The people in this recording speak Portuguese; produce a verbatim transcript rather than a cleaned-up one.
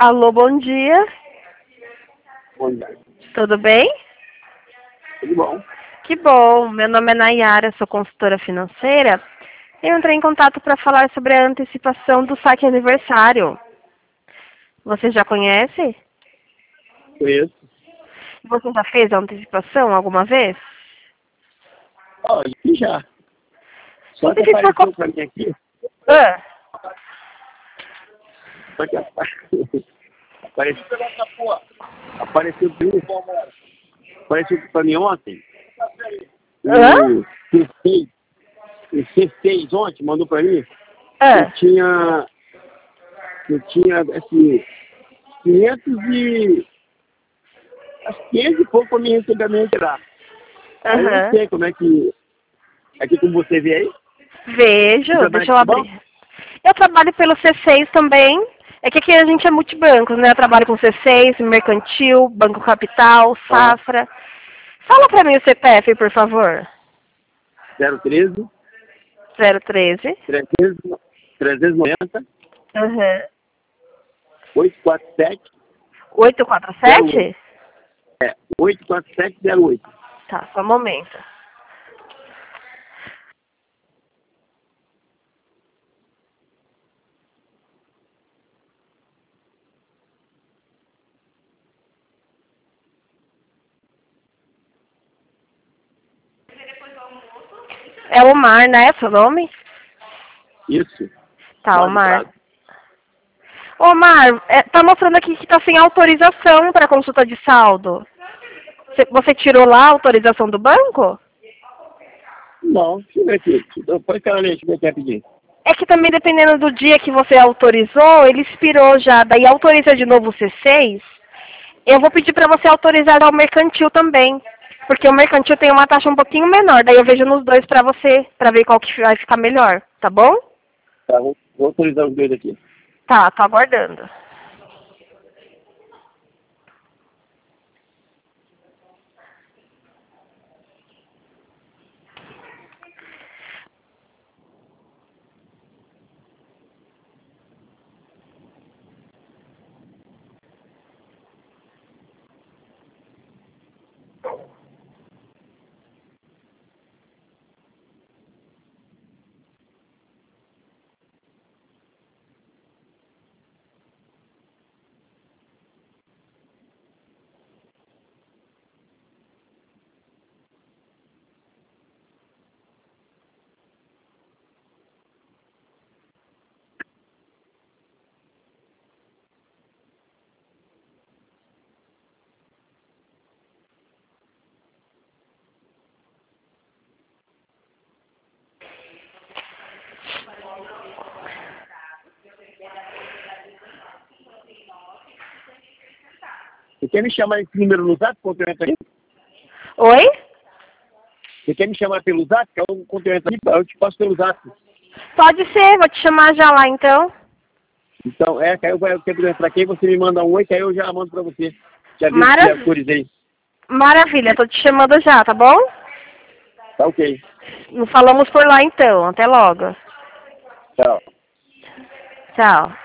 Alô, bom dia. Bom dia. Tudo bem? Tudo bom? Que bom. Meu nome é Nayara, sou consultora financeira. Eu entrei em contato para falar sobre a antecipação do saque aniversário. Você já conhece? Conheço. Você já fez a antecipação alguma vez? Olha, já. Só que Antecipa apareceu qual- pra mim aqui. Ah, Só que apa- apareceu. Apareceu pra mim. Apareceu pra mim ontem. Hã? O C seis. O C seis ontem mandou pra mim. ah. Eu tinha. Eu tinha assim. quinhentos e. Acho que quinhentos e pouco pra mim receber a minha entrada. Aí eu não Aham. sei como é que. Aqui como você vê aí. Vejo, Você deixa eu trabalha com abrir. Eu trabalho pelo C seis também. É que aqui a gente é multibanco, né? Eu trabalho com C seis, Mercantil, Banco Capital, banco? Safra. Fala pra mim o C P F, por favor. zero treze, zero treze. trezentos, trezentos e noventa, Aham. oitocentos e quarenta e sete, oito quatro zero oito. sete? É, oitocentos e quarenta e sete, zero oito. Tá, só um momento. É o Mar, né? Seu nome? Isso. Tá, o Mar do Mar. Prado. Ô, Mar, é, tá mostrando aqui que tá sem autorização para consulta de saldo. Você, você tirou lá a autorização do banco? Não, deixa eu ver aqui. Então, põe aquela lente que eu quero pedir. É que também dependendo do dia que você autorizou, ele expirou já. Daí autoriza de novo o C seis. Eu vou pedir para você autorizar o mercantil também. Porque o mercantil tem uma taxa um pouquinho menor. Daí eu vejo nos dois para você, para ver qual que vai ficar melhor. Tá bom? Tá, vou, vou autorizar os dois aqui. Tá, tô aguardando. Você quer me chamar esse número no zap, conteúdo aqui? Oi? Você quer me chamar pelo zap? Que é o conteúdo aqui, eu te passo pelo zap. Pode ser, vou te chamar já lá então. Então, é, que aí eu vou quero entrar aqui, você me manda um oi, que aí eu já mando pra você. Já vi que já Marav autorizei. Maravilha, tô te chamando já, tá bom? Tá ok. Nos falamos por lá então. Até logo. Tchau. Tchau.